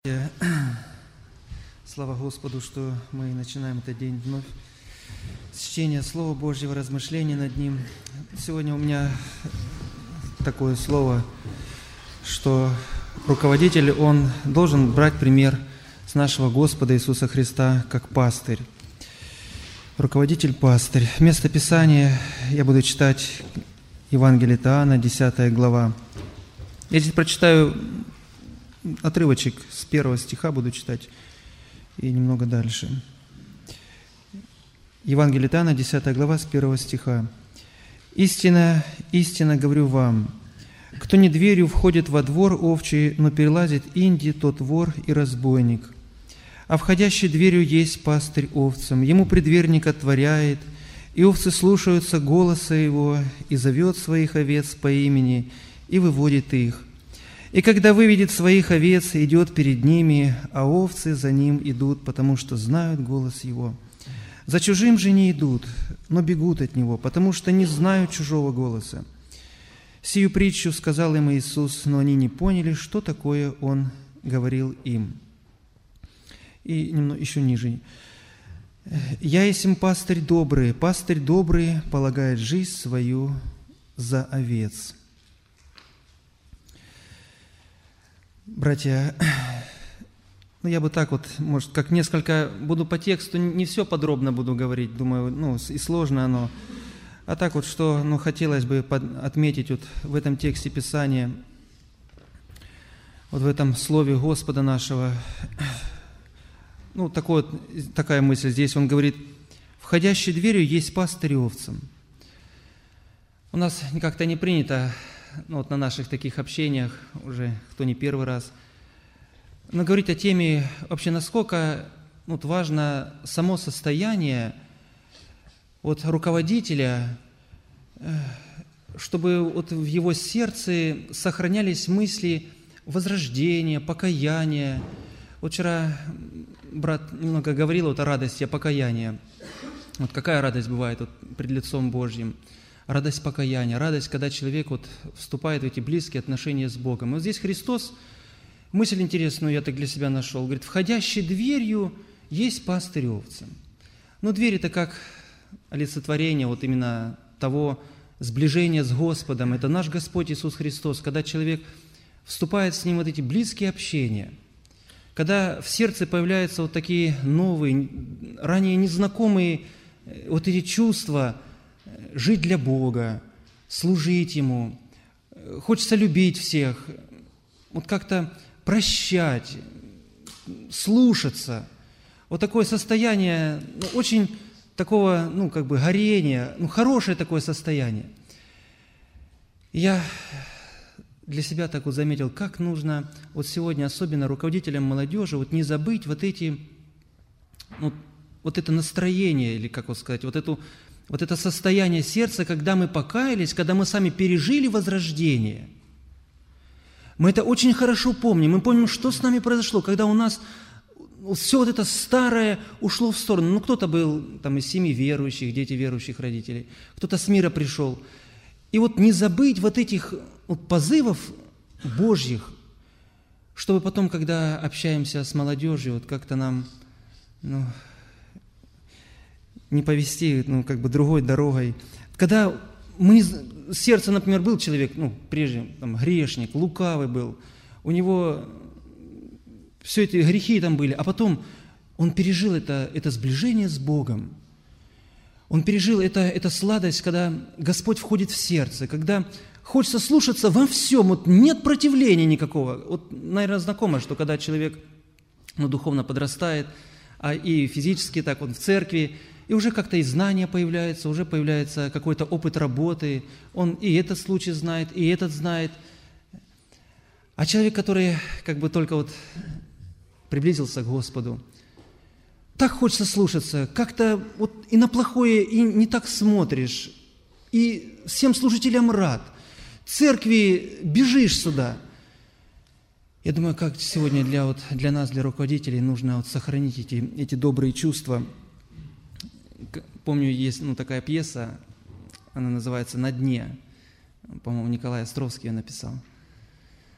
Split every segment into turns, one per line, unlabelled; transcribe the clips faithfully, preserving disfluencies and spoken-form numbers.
Слава Господу, что мы начинаем этот день вновь с чтения Слова Божьего, размышления над Ним. Сегодня у меня такое слово, что руководитель, он должен брать пример с нашего Господа Иисуса Христа как пастырь. Руководитель-пастырь. Место Писания я буду читать Евангелие от Иоанна, десятая глава. Я здесь прочитаю отрывочек с первого стиха, буду читать, и немного дальше. Евангелие от Иоанна, десятая глава, с первого стиха. «Истинно, истинно говорю вам, кто не дверью входит во двор овчий, но перелазит инди, тот вор и разбойник. А входящий дверью есть пастырь овцам, ему предверник отворяет, и овцы слушаются голоса его, и зовет своих овец по имени, и выводит их. И когда выведет своих овец, идет перед ними, а овцы за ним идут, потому что знают голос его. За чужим же не идут, но бегут от него, потому что не знают чужого голоса. Сию притчу сказал им Иисус, но они не поняли, что такое Он говорил им». И немного еще ниже. «Я есмь пастырь добрый, пастырь добрый полагает жизнь свою за овец». Братья, ну я бы так вот, может, как несколько, буду по тексту, не все подробно буду говорить, думаю, ну и сложно оно. А так вот, что, ну, хотелось бы под, отметить вот в этом тексте Писания, вот в этом Слове Господа нашего, ну, такой вот, такая мысль здесь, он говорит: «Входящий дверью есть пастырь овцам». У нас как-то не принято, ну, вот на наших таких общениях, уже кто не первый раз, но говорить о теме вообще, насколько вот, важно само состояние вот, руководителя, чтобы вот в его сердце сохранялись мысли возрождения, покаяния. Вот вчера брат немного говорил вот о радости, о покаянии. Вот какая радость бывает вот пред лицом Божьим? Радость покаяния, радость, когда человек вот вступает в эти близкие отношения с Богом. И вот здесь Христос, мысль интересную я так для себя нашел, говорит: «Входящий дверью есть пастырь овцам». Но дверь – это как олицетворение вот именно того сближения с Господом. Это наш Господь Иисус Христос, когда человек вступает с Ним в вот эти близкие общения, когда в сердце появляются вот такие новые, ранее незнакомые вот эти чувства, жить для Бога, служить Ему, хочется любить всех, вот как-то прощать, слушаться. Вот такое состояние, ну, очень такого, ну, как бы горения, ну, хорошее такое состояние. Я для себя так вот заметил, как нужно вот сегодня, особенно руководителям молодежи, вот не забыть вот эти, вот, вот это настроение, или как вот сказать, вот эту Вот это состояние сердца, когда мы покаялись, когда мы сами пережили возрождение. Мы это очень хорошо помним. Мы помним, что с нами произошло, когда у нас все вот это старое ушло в сторону. Ну, кто-то был там из семьи верующих, дети верующих родителей, кто-то с мира пришел. И вот не забыть вот этих вот позывов Божьих, чтобы потом, когда общаемся с молодежью, вот как-то нам, ну, не повести, ну, как бы другой дорогой. Когда мы, сердце, например, был человек, ну, прежде, там, грешник, лукавый был, у него все эти грехи там были, а потом он пережил это, это сближение с Богом. Он пережил это, это сладость, когда Господь входит в сердце, когда хочется слушаться во всем, вот нет противления никакого. Вот, наверное, знакомо, что когда человек, ну, духовно подрастает, а и физически так, он в церкви, и уже как-то и знания появляются, уже появляется какой-то опыт работы. Он и этот случай знает, и этот знает. А человек, который как бы только вот приблизился к Господу, так хочется слушаться, как-то вот и на плохое и не так смотришь, и всем служителям рад. Церкви бежишь сюда. Я думаю, как сегодня для, вот, для нас, для руководителей, нужно вот сохранить эти, эти добрые чувства. Помню, есть, ну, такая пьеса, она называется «На дне». По-моему, Николай Островский ее написал.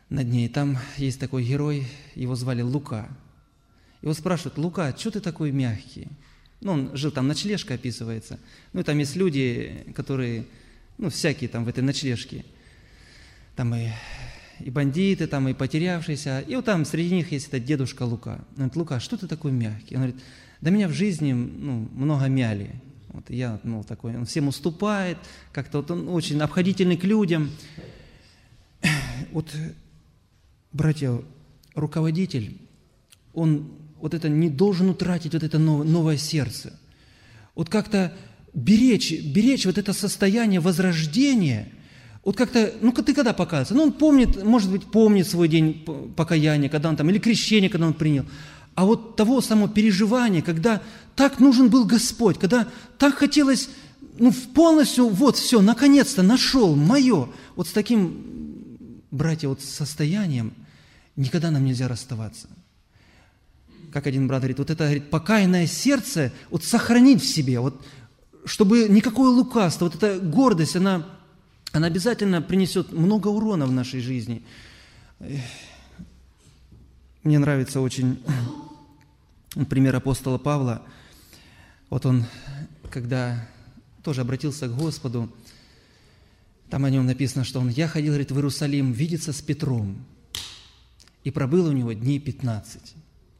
над ней. Там есть такой герой, его звали Лука. Его спрашивают: Лука, что ты такой мягкий? Ну, он жил там, ночлежка описывается. Ну, и там есть люди, которые, ну, всякие там в этой ночлежке. Там и, и бандиты, там и потерявшиеся. И вот там среди них есть этот дедушка Лука. Он говорит: Лука, что ты такой мягкий? Он говорит: да меня в жизни, ну, много мяли. Вот, и я, ну, такой, он всем уступает, как-то вот он очень обходительный к людям. Вот, братья, руководитель, он вот это не должен утратить вот это новое, новое сердце. Вот как-то беречь, беречь вот это состояние возрождения. Вот как-то, ну, ты когда покаялся? Ну, он помнит, может быть, помнит свой день покаяния, когда он там, или крещение, когда он принял. А вот того самого переживания, когда так нужен был Господь, когда так хотелось, ну, полностью, вот все, наконец-то нашел мое. Вот с таким, братья, вот состоянием никогда нам нельзя расставаться. Как один брат говорит, вот это, говорит, покаянное сердце, вот сохранить в себе, вот, чтобы никакое лукавство, вот эта гордость, она, она обязательно принесет много урона в нашей жизни. Мне нравится очень пример апостола Павла. Вот он, когда тоже обратился к Господу, там о нем написано, что он: «Я ходил, говорит, в Иерусалим видеться с Петром, и пробыл у него дней пятнадцать».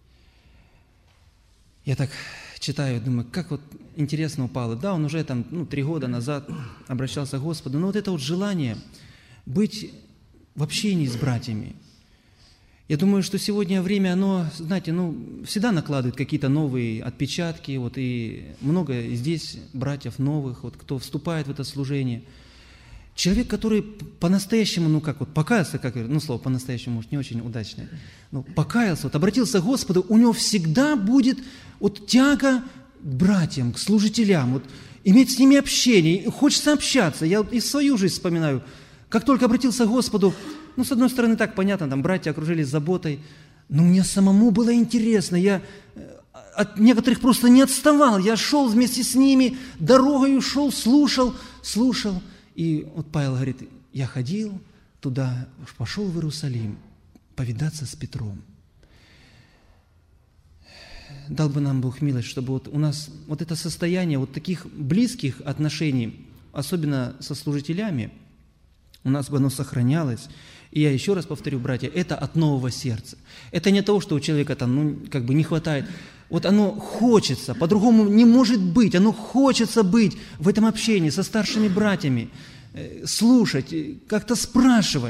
Я так читаю, думаю, как вот интересно у Павла. Да, он уже там, ну, три года назад обращался к Господу, но вот это вот желание быть в общении с братьями. Я думаю, что сегодня время, оно, знаете, ну, всегда накладывает какие-то новые отпечатки, вот, и много здесь братьев новых, вот, кто вступает в это служение. Человек, который по-настоящему, ну как вот, покаялся, как, ну слово по-настоящему, может, не очень удачное, но покаялся, вот, обратился к Господу, у него всегда будет вот тяга к братьям, к служителям, вот, иметь с ними общение, хочется общаться. Я вот и свою жизнь вспоминаю, как только обратился к Господу, ну, с одной стороны, так понятно, там братья окружились заботой, но мне самому было интересно, я от некоторых просто не отставал, я шел вместе с ними, дорогою шел, слушал, слушал. И вот Павел говорит: я ходил туда, пошел в Иерусалим повидаться с Петром. Дал бы нам Бог милость, чтобы вот у нас вот это состояние вот таких близких отношений, особенно со служителями, у нас бы оно сохранялось. И я еще раз повторю, братья, это от нового сердца. Это не того, что у человека там, ну, как бы не хватает. Вот оно хочется, по-другому не может быть, оно хочется быть в этом общении со старшими братьями, слушать, как-то спрашивать.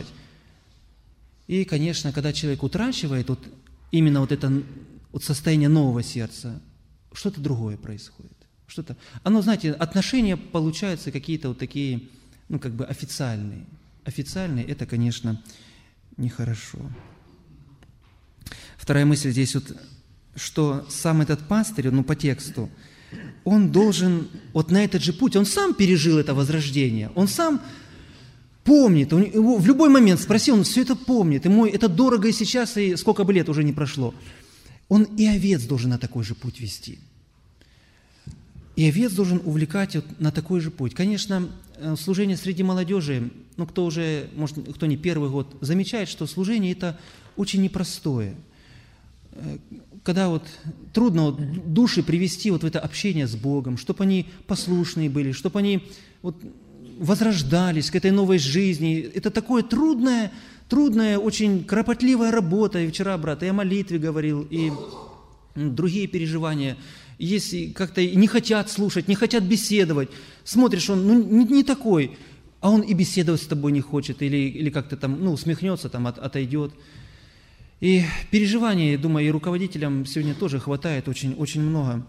И, конечно, когда человек утрачивает вот именно вот это вот состояние нового сердца, что-то другое происходит. Что-то, оно, знаете, отношения получаются какие-то вот такие, ну, как бы официальные. Официальные – это, конечно, нехорошо. Вторая мысль здесь вот, что сам этот пастырь, ну, по тексту, он должен вот на этот же путь, он сам пережил это возрождение, он сам помнит, он, его в любой момент спроси, он все это помнит, ему это дорого и сейчас, и сколько бы лет уже не прошло. Он и овец должен на такой же путь вести. И овец должен увлекать вот на такой же путь. Конечно, служение среди молодежи, ну, кто уже, может, кто не первый год, замечает, что служение – это очень непростое. Когда вот трудно вот души привести вот в это общение с Богом, чтобы они послушные были, чтобы они вот возрождались к этой новой жизни. Это такое трудное, трудная, очень кропотливая работа. И вчера, брат, и о молитве говорил, и другие переживания. Если как-то не хотят слушать, не хотят беседовать, смотришь, он ну, не, не такой, а он и беседовать с тобой не хочет, или, или как-то там, ну, усмехнется, там, от, отойдет. И переживаний, я думаю, и руководителям сегодня тоже хватает очень, очень много.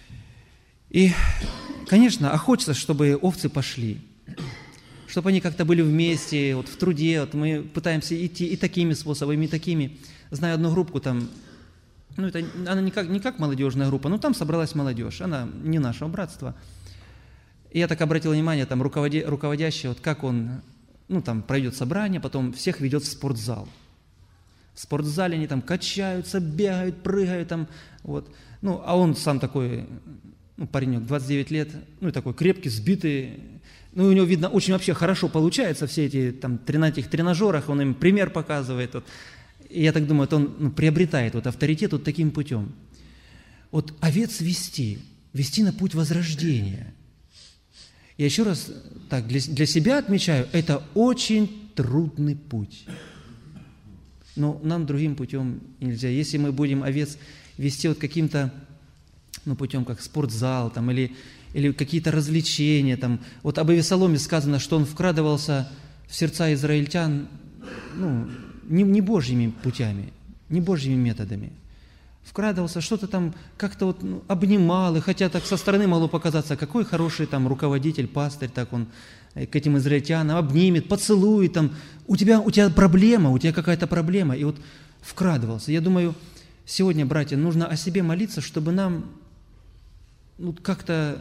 И, конечно, а хочется, чтобы овцы пошли, чтобы они как-то были вместе, вот в труде. Вот мы пытаемся идти и такими способами, и такими. Знаю одну группу там, ну, это, она не как, не как молодежная группа, но там собралась молодежь, она не нашего братства. И я так обратил внимание, там руководи, руководящий, вот как он, ну, там пройдет собрание, потом всех ведет в спортзал. В спортзале они там качаются, бегают, прыгают там, вот. Ну, а он сам такой, ну, паренек, двадцать девять лет, ну, и такой крепкий, сбитый, Ну, у него, видно, очень вообще хорошо получается, все эти, там, на этих тренажерах, он им пример показывает. Вот. И я так думаю, вот он ну, приобретает вот авторитет вот таким путем. Вот овец вести, вести на путь возрождения. Я еще раз так для, для себя отмечаю, это очень трудный путь. Но нам другим путем нельзя. Если мы будем овец вести вот каким-то ну, путем, как спортзал, там, или, или какие-то развлечения. Там. Вот об Авесоломе сказано, что он вкрадывался в сердца израильтян ну, не, не Божьими путями, не Божьими методами. Вкрадывался, что-то там как-то вот, ну, обнимал, и хотя так со стороны могло показаться, какой хороший там руководитель, пастырь, так он к этим израильтянам обнимет, поцелует, там, у тебя, у тебя проблема, у тебя какая-то проблема, и вот вкрадывался. Я думаю, сегодня, братья, нужно о себе молиться, чтобы нам ну, как-то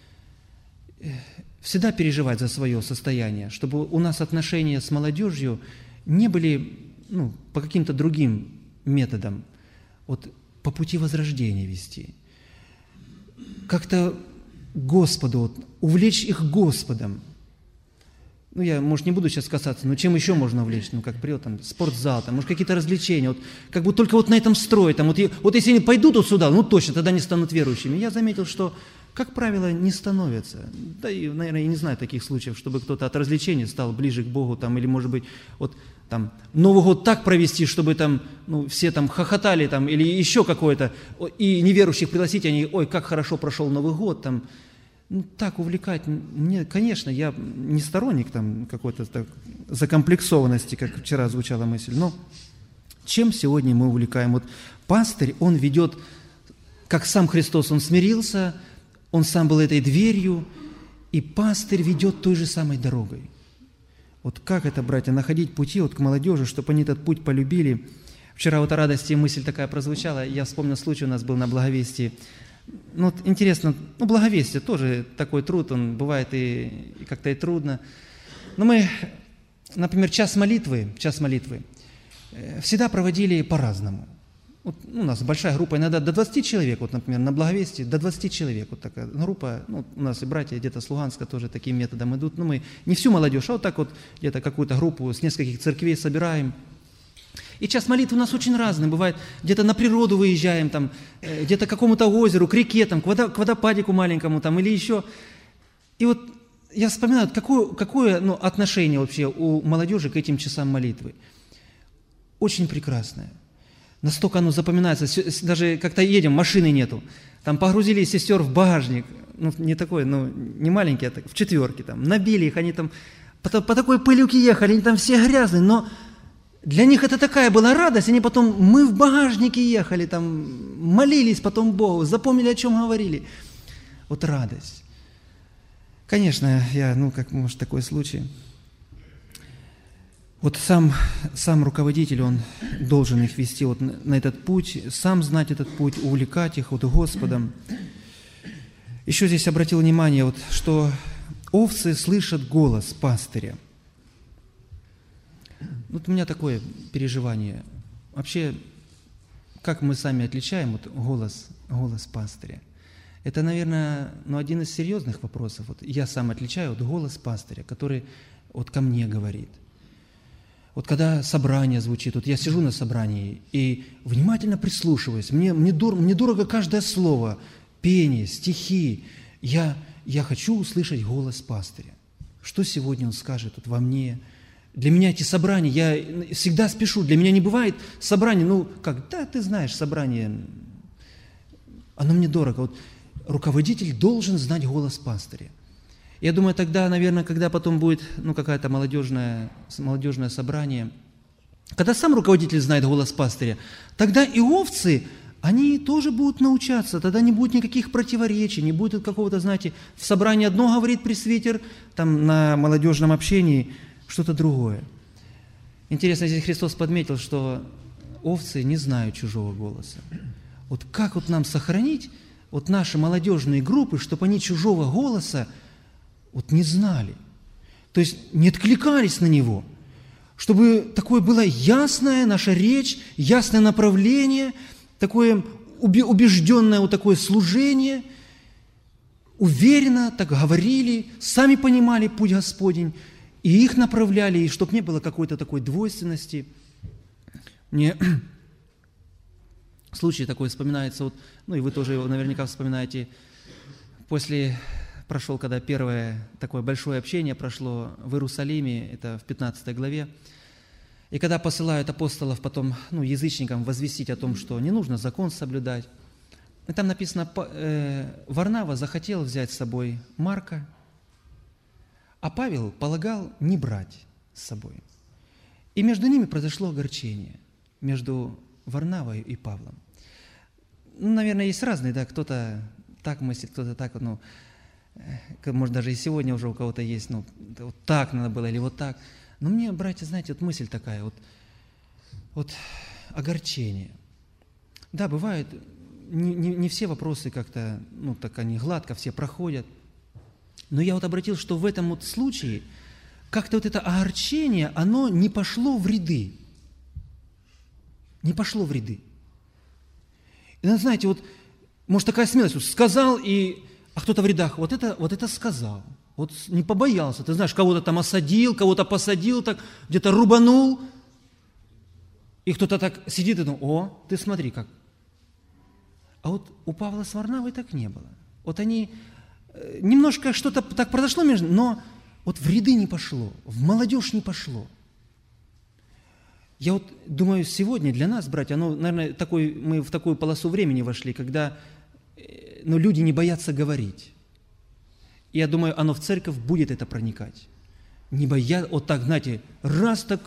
всегда переживать за свое состояние, чтобы у нас отношения с молодежью не были ну, по каким-то другим методам, вот по пути возрождения вести. Как-то Господу, вот, увлечь их Господом. Ну, я, может, не буду сейчас касаться, но чем еще можно увлечь? Ну, как придет, там, спортзал, там, может, какие-то развлечения. Вот, как бы только вот на этом строить. Там, вот, и, вот если они пойдут вот сюда, ну, точно, тогда не станут верующими. Я заметил, что, как правило, не становятся. Да и, наверное, я не знаю таких случаев, чтобы кто-то от развлечений стал ближе к Богу, там, или, может быть, вот, там, Новый год так провести, чтобы там, ну, все там хохотали, там, или еще какое-то, и неверующих пригласить, они, ой, как хорошо прошел Новый год, там, ну, так увлекать, мне, конечно, я не сторонник там какой-то так, закомплексованности, как вчера звучала мысль, но чем сегодня мы увлекаем? Вот пастырь, он ведет, как сам Христос, он смирился, он сам был этой дверью, и пастырь ведет той же самой дорогой. Вот как это, братья, находить пути вот к молодежи, чтобы они этот путь полюбили? Вчера вот о радости мысль такая прозвучала, я вспомнил случай, у нас был на Благовестии. Ну, вот интересно, ну, Благовестие тоже такой труд, он бывает и, и как-то и трудно. Но мы, например, час молитвы, час молитвы всегда проводили по-разному. Вот, ну, у нас большая группа, иногда до двадцати человек, вот, например, на Благовестии до двадцати человек, вот такая группа, ну, у нас и братья где-то с Луганска тоже таким методом идут, но мы не всю молодежь, а вот так вот где-то какую-то группу с нескольких церквей собираем. И час молитвы у нас очень разный, бывает, где-то на природу выезжаем, там, где-то к какому-то озеру, к реке, там, к, водо, к водопадику маленькому, там, или еще. И вот я вспоминаю, какое, какое ну, отношение вообще у молодежи к этим часам молитвы. Очень прекрасное. Настолько оно запоминается, даже как-то едем, машины нету, там погрузили сестер в багажник, ну, не такой, ну, не маленький, а так, в четверке, там, набили их, они там по, по такой пылюке ехали, они там все грязные, но для них это такая была радость, они потом, мы в багажнике ехали, там, молились потом Богу, запомнили, о чем говорили. Вот радость. Конечно, я, ну, как может такой случай. Вот сам, сам руководитель, он должен их вести вот на, на этот путь, сам знать этот путь, увлекать их вот Господом. Еще здесь обратил внимание, вот, что овцы слышат голос пастыря. Вот у меня такое переживание. Вообще, как мы сами отличаем вот голос, голос пастыря? Это, наверное, ну, один из серьезных вопросов. Вот я сам отличаю вот голос пастыря, который вот ко мне говорит. Вот когда собрание звучит, вот я сижу на собрании и внимательно прислушиваюсь, мне, мне, дур, мне дорого каждое слово, пение, стихи. Я, я хочу услышать голос пастыря. Что сегодня он скажет вот во мне? Для меня эти собрания, я всегда спешу, для меня не бывает собрания, ну, как, да, ты знаешь, собрание, оно мне дорого. Вот руководитель должен знать голос пастыря. Я думаю, тогда, наверное, когда потом будет, ну, какое-то молодежное, молодежное собрание, когда сам руководитель знает голос пастыря, тогда и овцы, они тоже будут научаться, тогда не будет никаких противоречий, не будет какого-то, знаете, в собрании одно говорит пресвитер, там на молодежном общении что-то другое. Интересно, здесь Христос подметил, что овцы не знают чужого голоса. Вот как вот нам сохранить вот наши молодежные группы, чтобы они чужого голоса вот не знали, то есть не откликались на него, чтобы такое было ясная наша речь, ясное направление, такое убежденное вот такое служение. уверенно так говорили, сами понимали путь Господень, и их направляли, и чтобы не было какой-то такой двойственности. Мне случай такой вспоминается, вот, ну и вы тоже его наверняка вспоминаете, после, прошел, когда первое такое большое общение прошло в Иерусалиме, это в пятнадцатой главе, и когда посылают апостолов потом, ну, язычникам возвестить о том, что не нужно закон соблюдать, и там написано, э, Варнава захотел взять с собой Марка, а Павел полагал не брать с собой. И между ними произошло огорчение, между Варнавой и Павлом. Ну, наверное, есть разные, да, кто-то так мыслит, кто-то так, ну, может, даже и сегодня уже у кого-то есть, ну, вот так надо было или вот так. Но мне, братья, знаете, вот мысль такая, вот, вот огорчение. Да, бывает, не, не, не все вопросы как-то, ну, так они гладко все проходят. Но я вот обратил, что в этом вот случае как-то вот это огорчение, оно не пошло в ряды. Не пошло в ряды. И, знаете, вот, может, такая смелость, вот, сказал, и, а кто-то в рядах, вот это, вот это сказал, вот не побоялся, ты знаешь, кого-то там осадил, кого-то посадил, так, где-то рубанул, и кто-то так сидит и думает, о, ты смотри как. А вот у Павла с Варнавой так не было. Вот они, немножко что-то так произошло между, но вот в ряды не пошло, в молодежь не пошло. Я вот думаю, сегодня для нас, братья, оно, наверное, такой, мы в такую полосу времени вошли, когда ну, люди не боятся говорить. И я думаю, оно в церковь будет это проникать. Не боя, вот так, знаете, раз так.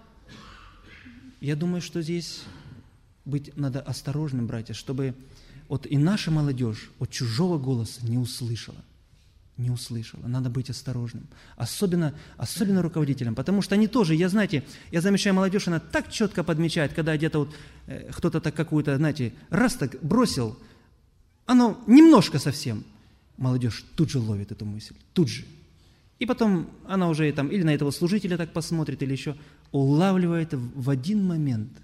Я думаю, что здесь быть надо осторожным, братья, чтобы вот и наша молодежь от чужого голоса не услышала. Не услышала. Надо быть осторожным. Особенно, особенно руководителям. Потому что они тоже, я, знаете, я замечаю молодежь, она так четко подмечает, когда где-то вот э, кто-то так какую-то, знаете, раз так бросил, оно немножко совсем. Молодежь тут же ловит эту мысль. Тут же. И потом она уже там или на этого служителя так посмотрит, или еще улавливает в один момент.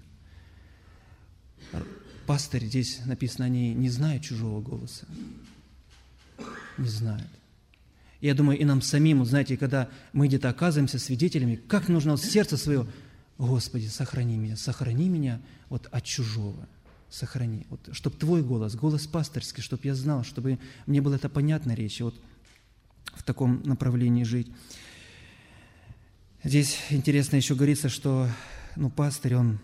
Пастырь, здесь написано, они не знают чужого голоса. Не знают. Я думаю, и нам самим, знаете, когда мы где-то оказываемся свидетелями, как нужно вот сердце свое, Господи, сохрани меня, сохрани меня вот от чужого, сохрани, вот, чтобы Твой голос, голос пастырский, чтобы я знал, чтобы мне было это понятно речь, вот в таком направлении жить. Здесь интересно еще говорится, что ну, пастырь, он,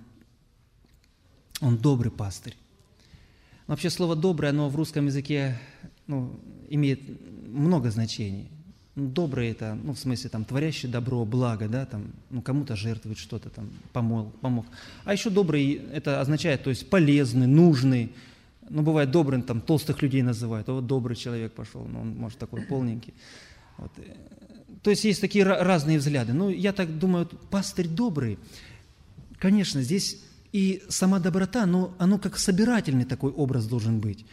он добрый пастырь. Но вообще слово «добрый», оно в русском языке ну, имеет много значений. Добрый – это, ну, в смысле, там, творящий добро, благо, да, там, ну, кому-то жертвует что-то, там, помог, помог. А еще добрый – это означает, то есть, полезный, нужный. Ну, бывает добрым, там, толстых людей называют, а вот добрый человек пошел, ну, он, может, такой полненький. Вот. То есть, есть такие разные взгляды. Ну, я так думаю, пастырь добрый, конечно, здесь и сама доброта, но оно как собирательный такой образ должен быть.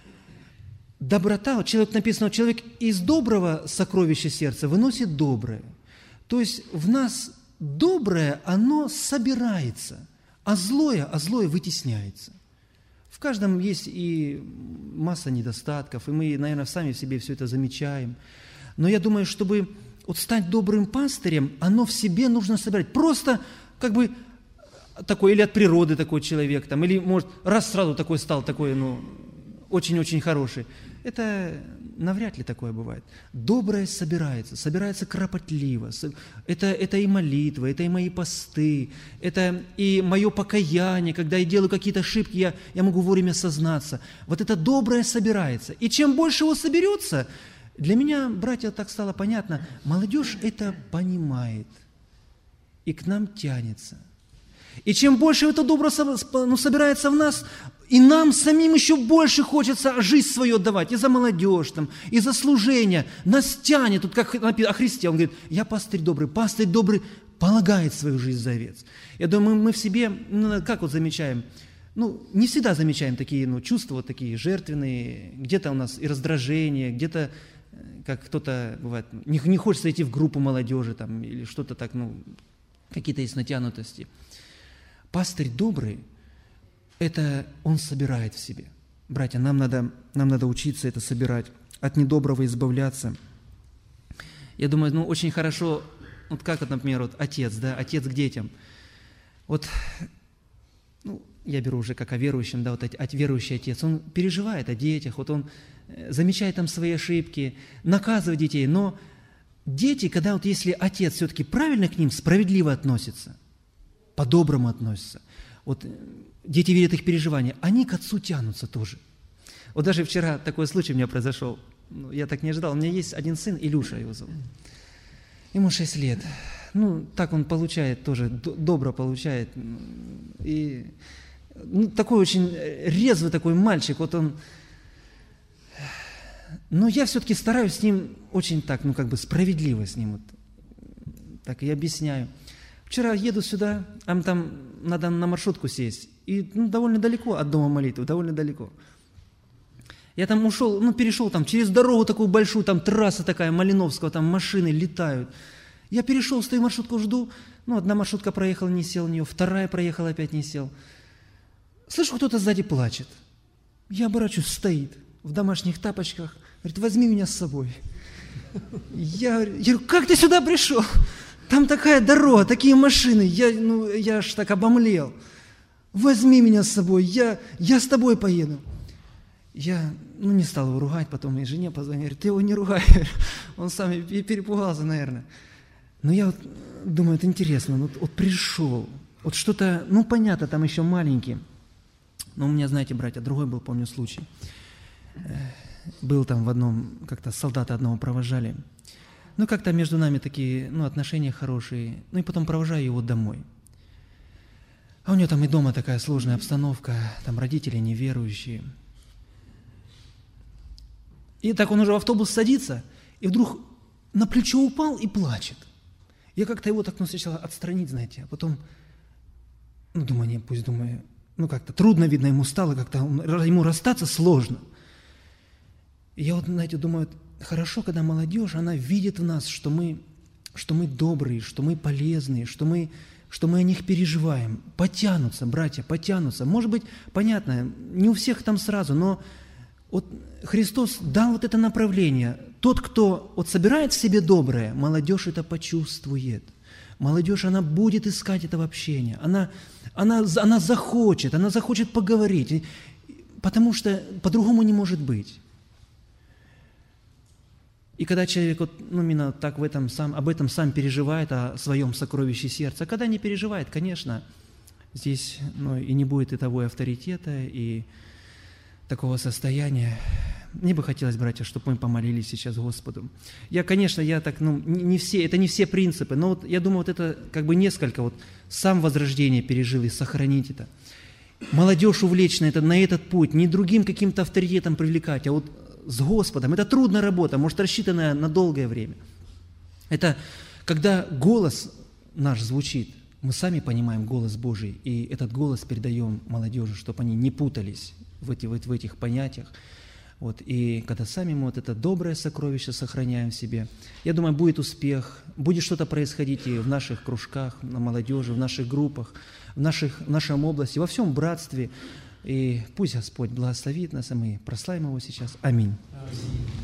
Доброта, человек написано, человек из доброго сокровища сердца выносит доброе. То есть в нас доброе, оно собирается, а злое, а злое вытесняется. В каждом есть и масса недостатков, и мы, наверное, сами в себе все это замечаем. Но я думаю, чтобы вот стать добрым пастырем, оно в себе нужно собирать. Просто как бы такой, или от природы такой человек, там, или, может, раз сразу такой стал, такой, ну, очень-очень хороший. Это навряд ли такое бывает. Доброе собирается, собирается кропотливо. Это, это и молитва, это и мои посты, это и мое покаяние, когда я делаю какие-то ошибки, я, я могу вовремя сознаться. Вот это доброе собирается. И чем больше его соберется, для меня, братья, так стало понятно, молодежь это понимает и к нам тянется. И чем больше это добро ну, собирается в нас, и нам самим еще больше хочется жизнь свою отдавать, и за молодежь, там, и за служение. Нас тянет, тут как написано о Христе, он говорит, я пастырь добрый, пастырь добрый полагает свою жизнь за овец. Я думаю, мы в себе, ну, как вот замечаем, ну, не всегда замечаем такие ну, чувства, вот такие жертвенные, где-то у нас и раздражение, где-то, как кто-то, бывает, не, не хочется идти в группу молодежи, там, или что-то так, ну, какие-то есть натянутости. Пастырь добрый, это он собирает в себе. Братья, нам надо, нам надо учиться это собирать. от недоброго избавляться. Я думаю, ну, очень хорошо, вот как, вот, например, вот отец, да, отец к детям. Вот, ну, я беру уже как о верующем, да, вот от верующий отец, он переживает о детях, вот он замечает там свои ошибки, наказывает детей, но дети, когда вот если отец все-таки правильно к ним, справедливо относится, по-доброму относится, вот дети видят их переживания, они к отцу тянутся тоже. Вот даже вчера такой случай у меня произошел, ну, я так не ожидал, у меня есть один сын, Илюша его зовут, ему шесть лет, ну, так он получает тоже, добро получает, и ну, такой очень резвый такой мальчик, вот он, но я все-таки стараюсь с ним очень так, ну, как бы справедливо с ним, вот, так и объясняю. Вчера еду сюда, а там надо на маршрутку сесть, и ну, довольно далеко от дома молитвы, довольно далеко. Я там ушел, ну, перешел там через дорогу такую большую, там трасса такая, Малиновского, там машины летают. Я перешел, стою, маршрутку жду, ну, одна маршрутка проехала, не сел в нее, вторая проехала, опять не сел. Слышу, кто-то сзади плачет. Я оборачиваюсь, стоит в домашних тапочках, говорит, возьми меня с собой. Я, я говорю, как ты сюда пришел? Там такая дорога, такие машины, я, ну, я аж так обомлел. Возьми меня с собой, я, я с тобой поеду. Я ну, не стал его ругать, потом и жене позвонил, говорит, ты его не ругай, он сам и перепугался, наверное. Но я вот думаю, это интересно, вот, вот пришел, вот что-то, ну понятно, там еще маленький, но у меня, знаете, братья, другой был, помню, случай. Был там в одном, как-то солдата одного провожали, ну как-то между нами такие, ну отношения хорошие, ну и потом провожаю его домой. А у него там и дома такая сложная обстановка, там родители неверующие. И так он уже в автобус садится, и вдруг на плечо упал и плачет. Я как-то его так ну, сначала отстранить, знаете, а потом, ну, думаю, не, пусть, думаю, ну, как-то трудно, видно, ему стало, как-то ему расстаться сложно. И я вот, знаете, думаю, хорошо, когда молодежь, она видит в нас, что мы, что мы добрые, что мы полезные, что мы, что мы о них переживаем. Потянутся, братья, потянутся. Может быть, понятно, не у всех там сразу, но вот Христос дал вот это направление. Тот, кто вот собирает в себе доброе, молодежь это почувствует. Молодежь, она будет искать этого общения. Она, она, она захочет, она захочет поговорить, потому что по-другому не может быть. И когда человек вот, ну, именно так в этом сам, об этом сам переживает, о своем сокровище сердца, когда не переживает, конечно, здесь ну, и не будет и того и авторитета, и такого состояния. Мне бы хотелось, братья, чтобы мы помолились сейчас Господу. Я, конечно, я так, ну, не все, это не все принципы, но вот я думаю, вот это как бы несколько, вот сам возрождение пережил и сохранить это. Молодежь увлечь на, это, на этот путь, не другим каким-то авторитетом привлекать, а вот с Господом. Это трудная работа, может, рассчитанная на долгое время. Это когда голос наш звучит, мы сами понимаем голос Божий, и этот голос передаем молодежи, чтобы они не путались в, эти, в этих понятиях. Вот, и когда сами мы вот это доброе сокровище сохраняем в себе, я думаю, будет успех, будет что-то происходить и в наших кружках, на молодежи, в наших группах, в, наших, в нашем области, во всем братстве. И пусть Господь благословит нас, и мы прославим Его сейчас. Аминь. Аминь.